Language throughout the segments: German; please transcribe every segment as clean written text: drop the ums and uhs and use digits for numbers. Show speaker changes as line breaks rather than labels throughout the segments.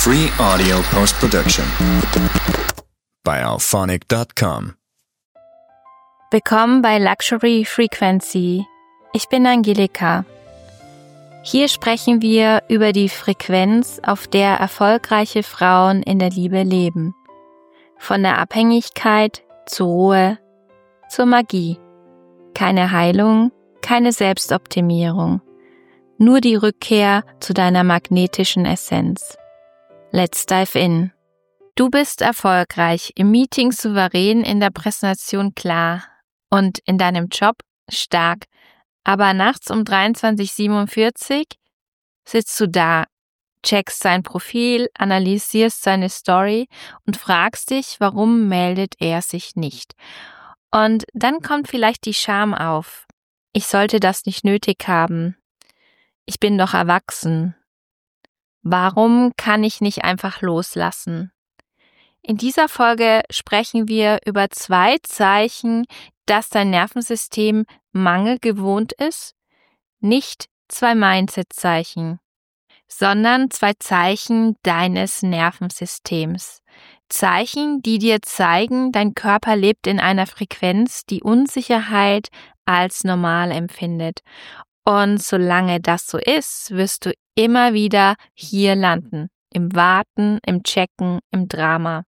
Free audio post-production by alphonic.com.
Willkommen bei Luxury Frequency. Ich bin Angelika. Hier sprechen wir über die Frequenz, auf der erfolgreiche Frauen in der Liebe leben. Von der Abhängigkeit zur Ruhe, zur Magie. Keine Heilung, keine Selbstoptimierung. Nur die Rückkehr zu deiner magnetischen Essenz. Let's dive in. Du bist erfolgreich, im Meeting souverän, in der Präsentation klar und in deinem Job stark, aber nachts um 23:47 sitzt du da, checkst sein Profil, analysierst seine Story und fragst dich, warum meldet er sich nicht? Und dann kommt vielleicht die Scham auf. Ich sollte das nicht nötig haben. Ich bin doch erwachsen. Warum kann ich nicht einfach loslassen? In dieser Folge sprechen wir über 2 Zeichen, dass dein Nervensystem Mangel gewohnt ist. Nicht 2 Mindset-Zeichen, sondern 2 Zeichen deines Nervensystems. Zeichen, die dir zeigen, dein Körper lebt in einer Frequenz, die Unsicherheit als normal empfindet. Und solange das so ist, wirst du immer wieder hier landen. Im Warten, im Checken, im Drama.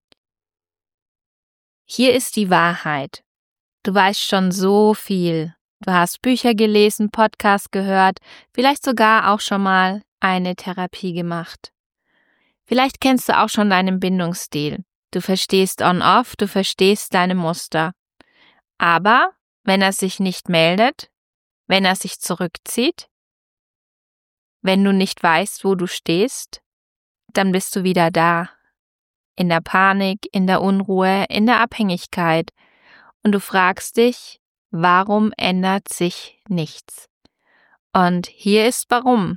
Hier ist die Wahrheit. Du weißt schon so viel. Du hast Bücher gelesen, Podcasts gehört, vielleicht sogar auch schon mal eine Therapie gemacht. Vielleicht kennst du auch schon deinen Bindungsstil. Du verstehst On-Off, du verstehst deine Muster. Aber wenn er sich nicht meldet, wenn er sich zurückzieht, wenn du nicht weißt, wo du stehst, dann bist du wieder da. In der Panik, in der Unruhe, in der Abhängigkeit. Und du fragst dich, warum ändert sich nichts? Und hier ist warum.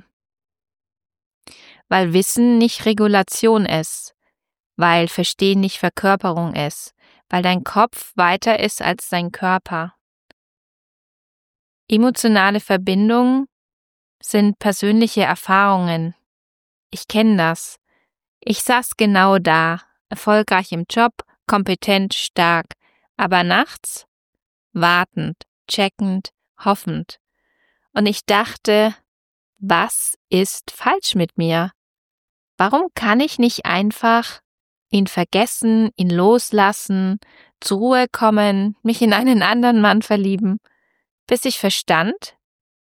Weil Wissen nicht Regulation ist, weil Verstehen nicht Verkörperung ist, weil dein Kopf weiter ist als dein Körper. Emotionale Verbindungen sind persönliche Erfahrungen. Ich kenne das. Ich saß genau da, erfolgreich im Job, kompetent, stark, aber nachts wartend, checkend, hoffend. Und ich dachte, was ist falsch mit mir? Warum kann ich nicht einfach ihn vergessen, ihn loslassen, zur Ruhe kommen, mich in einen anderen Mann verlieben? Bis ich verstand,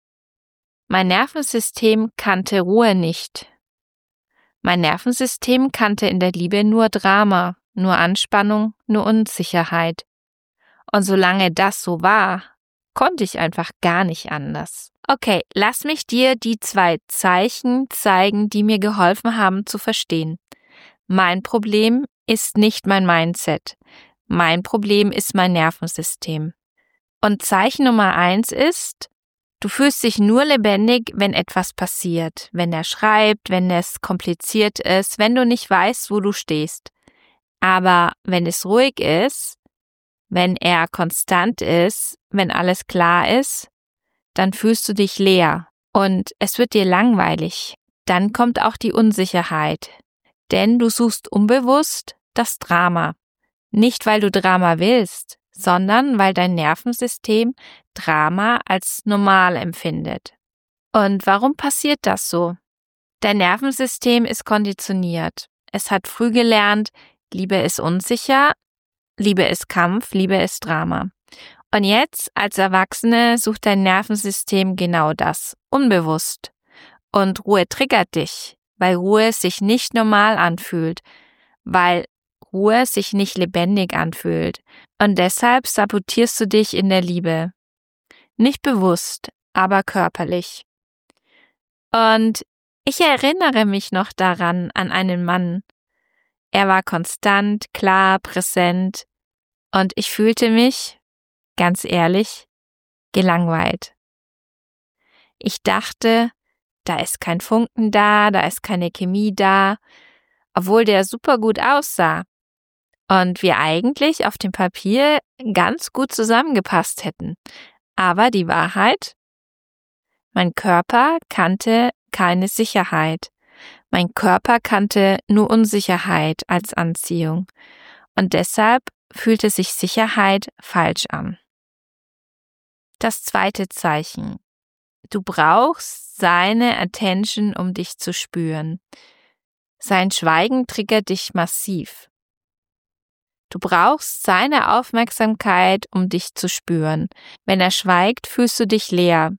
mein Nervensystem kannte Ruhe nicht. Mein Nervensystem kannte in der Liebe nur Drama, nur Anspannung, nur Unsicherheit. Und solange das so war, konnte ich einfach gar nicht anders. Okay, lass mich dir die 2 Zeichen zeigen, die mir geholfen haben zu verstehen. Mein Problem ist nicht mein Mindset. Mein Problem ist mein Nervensystem. Und Zeichen Nummer 1 ist, du fühlst dich nur lebendig, wenn etwas passiert, wenn er schreibt, wenn es kompliziert ist, wenn du nicht weißt, wo du stehst. Aber wenn es ruhig ist, wenn er konstant ist, wenn alles klar ist, dann fühlst du dich leer und es wird dir langweilig. Dann kommt auch die Unsicherheit, denn du suchst unbewusst das Drama. Nicht, weil du Drama willst, sondern weil dein Nervensystem Drama als normal empfindet. Und warum passiert das so? Dein Nervensystem ist konditioniert. Es hat früh gelernt, Liebe ist unsicher, Liebe ist Kampf, Liebe ist Drama. Und jetzt, als Erwachsene, sucht dein Nervensystem genau das, unbewusst. Und Ruhe triggert dich, weil Ruhe sich nicht normal anfühlt, weil Ruhe sich nicht lebendig anfühlt. Und deshalb sabotierst du dich in der Liebe. Nicht bewusst, aber körperlich. Und ich erinnere mich noch daran, an einen Mann. Er war konstant, klar, präsent. Und ich fühlte mich, ganz ehrlich, gelangweilt. Ich dachte, da ist kein Funken da, da ist keine Chemie da, obwohl der super gut aussah. Und wir eigentlich auf dem Papier ganz gut zusammengepasst hätten. Aber die Wahrheit? Mein Körper kannte keine Sicherheit. Mein Körper kannte nur Unsicherheit als Anziehung und deshalb fühlte sich Sicherheit falsch an. Das zweite Zeichen. Du brauchst seine Attention, um dich zu spüren. Sein Schweigen triggert dich massiv. Du brauchst seine Aufmerksamkeit, um dich zu spüren. Wenn er schweigt, fühlst du dich leer.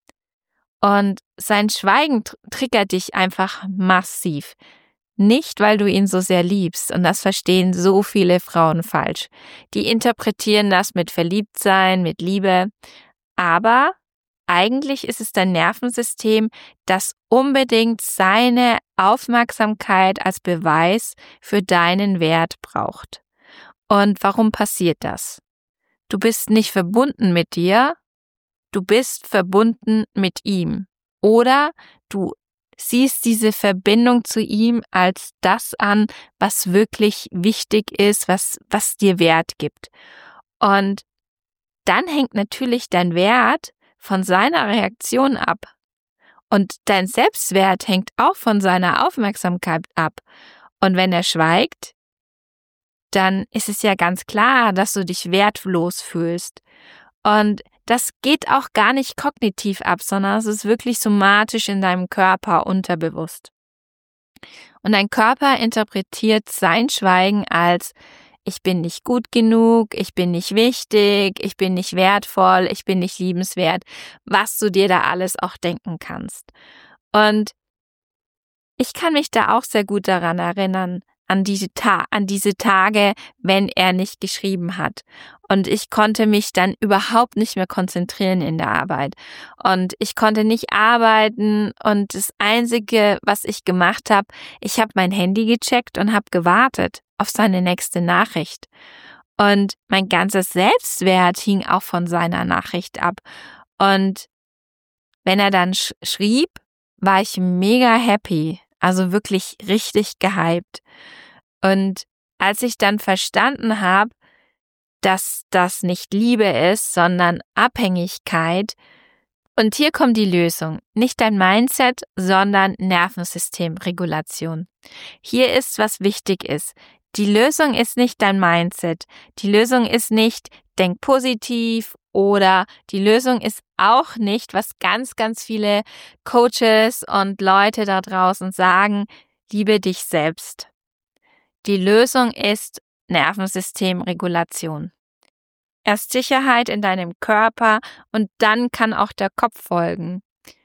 Und sein Schweigen triggert dich einfach massiv. Nicht, weil du ihn so sehr liebst. Und das verstehen so viele Frauen falsch. Die interpretieren das mit Verliebtsein, mit Liebe. Aber eigentlich ist es dein Nervensystem, das unbedingt seine Aufmerksamkeit als Beweis für deinen Wert braucht. Und warum passiert das? Du bist nicht verbunden mit dir, du bist verbunden mit ihm. Oder du siehst diese Verbindung zu ihm als das an, was wirklich wichtig ist, was dir Wert gibt. Und dann hängt natürlich dein Wert von seiner Reaktion ab. Und dein Selbstwert hängt auch von seiner Aufmerksamkeit ab. Und wenn er schweigt, dann ist es ja ganz klar, dass du dich wertlos fühlst. Und das geht auch gar nicht kognitiv ab, sondern es ist wirklich somatisch in deinem Körper unterbewusst. Und dein Körper interpretiert sein Schweigen als: Ich bin nicht gut genug, ich bin nicht wichtig, ich bin nicht wertvoll, ich bin nicht liebenswert, was du dir da alles auch denken kannst. Und ich kann mich da auch sehr gut daran erinnern, an diese Tage, wenn er nicht geschrieben hat. Und ich konnte mich dann überhaupt nicht mehr konzentrieren in der Arbeit. Und ich konnte nicht arbeiten und das Einzige, was ich gemacht habe, ich habe mein Handy gecheckt und habe gewartet auf seine nächste Nachricht. Und mein ganzer Selbstwert hing auch von seiner Nachricht ab. Und wenn er dann schrieb, war ich mega happy, also wirklich richtig gehypt. Und als ich dann verstanden habe, dass das nicht Liebe ist, sondern Abhängigkeit, und hier kommt die Lösung. Nicht dein Mindset, sondern Nervensystemregulation. Hier ist, was wichtig ist. Die Lösung ist nicht dein Mindset. Die Lösung ist nicht, denk positiv, oder die Lösung ist auch nicht, was ganz, ganz viele Coaches und Leute da draußen sagen, liebe dich selbst. Die Lösung ist Nervensystemregulation. Erst Sicherheit in deinem Körper und dann kann auch der Kopf folgen.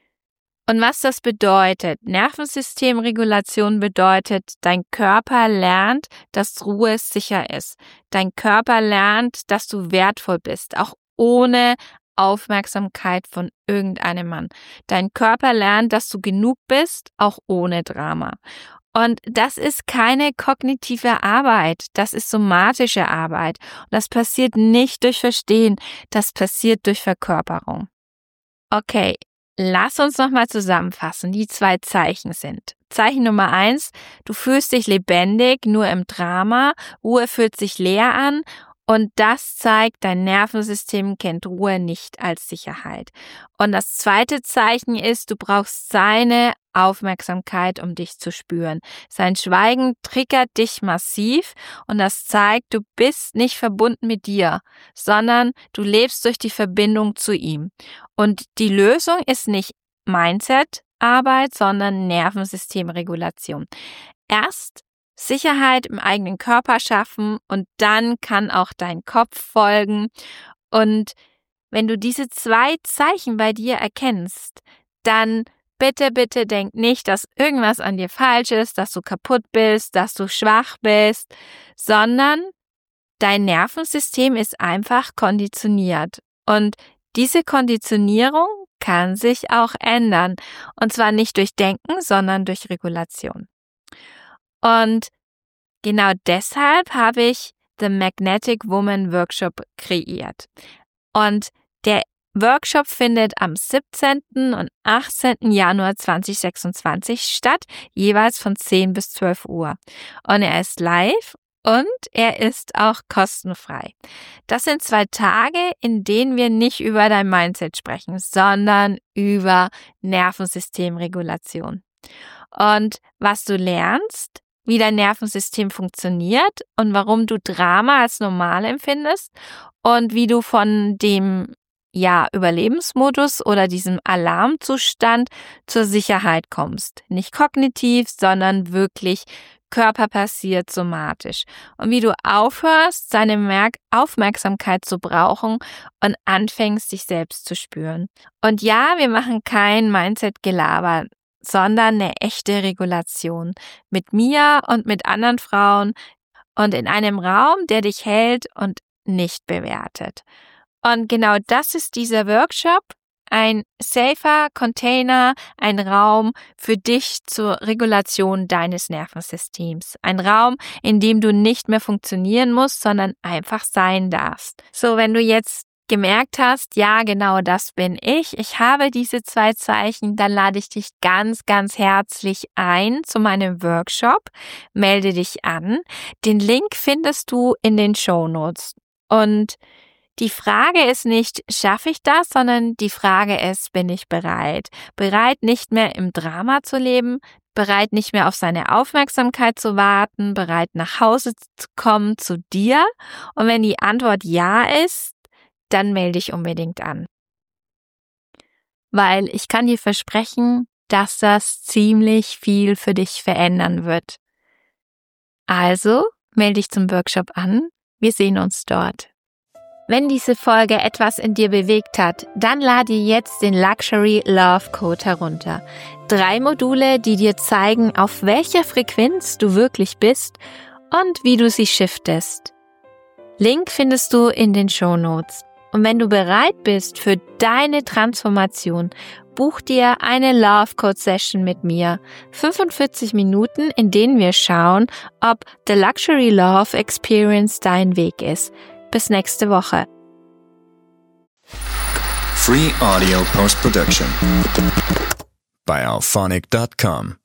Und was das bedeutet, Nervensystemregulation bedeutet, dein Körper lernt, dass Ruhe sicher ist. Dein Körper lernt, dass du wertvoll bist, auch ohne Aufmerksamkeit von irgendeinem Mann. Dein Körper lernt, dass du genug bist, auch ohne Drama. Und das ist keine kognitive Arbeit, das ist somatische Arbeit. Und das passiert nicht durch Verstehen, das passiert durch Verkörperung. Okay, lass uns nochmal zusammenfassen, die 2 Zeichen sind. Zeichen Nummer 1, du fühlst dich lebendig, nur im Drama, Ruhe fühlt sich leer an. Und das zeigt, dein Nervensystem kennt Ruhe nicht als Sicherheit. Und das zweite Zeichen ist, du brauchst seine Aufmerksamkeit, um dich zu spüren. Sein Schweigen triggert dich massiv und das zeigt, du bist nicht verbunden mit dir, sondern du lebst durch die Verbindung zu ihm. Und die Lösung ist nicht Mindset-Arbeit, sondern Nervensystemregulation. Erst Sicherheit im eigenen Körper schaffen und dann kann auch dein Kopf folgen. Und wenn du diese 2 Zeichen bei dir erkennst, dann bitte denk nicht, dass irgendwas an dir falsch ist, dass du kaputt bist, dass du schwach bist, sondern dein Nervensystem ist einfach konditioniert. Und diese Konditionierung kann sich auch ändern. Und zwar nicht durch Denken, sondern durch Regulation. Und genau deshalb habe ich The Magnetic Woman Workshop kreiert. Und der Workshop findet am 17. und 18. Januar 2026 statt, jeweils von 10 bis 12 Uhr. Und er ist live und er ist auch kostenfrei. Das sind 2 Tage, in denen wir nicht über dein Mindset sprechen, sondern über Nervensystemregulation. und was du lernst, wie dein Nervensystem funktioniert und warum du Drama als normal empfindest und wie du von dem Überlebensmodus oder diesem Alarmzustand zur Sicherheit kommst. Nicht kognitiv, sondern wirklich körperbasiert, somatisch. Und wie du aufhörst, deine Aufmerksamkeit zu brauchen und anfängst, dich selbst zu spüren. Und ja, wir machen kein Mindset-Gelaber, sondern eine echte Regulation mit mir und mit anderen Frauen und in einem Raum, der dich hält und nicht bewertet. Und genau das ist dieser Workshop, ein safer Container, ein Raum für dich zur Regulation deines Nervensystems. Ein Raum, in dem du nicht mehr funktionieren musst, sondern einfach sein darfst. So, wenn du jetzt gemerkt hast, ja, genau das bin ich habe diese 2 Zeichen, dann lade ich dich ganz, ganz herzlich ein zu meinem Workshop. Melde dich an. Den Link findest du in den Shownotes. Und die Frage ist nicht, schaffe ich das, sondern die Frage ist, bin ich bereit? Bereit, nicht mehr im Drama zu leben, bereit, nicht mehr auf seine Aufmerksamkeit zu warten, bereit, nach Hause zu kommen zu dir? Und wenn die Antwort ja ist, dann melde dich unbedingt an. Weil ich kann dir versprechen, dass das ziemlich viel für dich verändern wird. Also, melde dich zum Workshop an. Wir sehen uns dort. Wenn diese Folge etwas in dir bewegt hat, dann lade dir jetzt den Luxury Love Code herunter. 3 Module, die dir zeigen, auf welcher Frequenz du wirklich bist und wie du sie shiftest. Link findest du in den Shownotes. Und wenn du bereit bist für deine Transformation, buch dir eine Love Code Session mit mir. 45 Minuten, in denen wir schauen, ob The Luxury Love Experience dein Weg ist. Bis nächste Woche.
Free Audio Post Production by Alphonic.com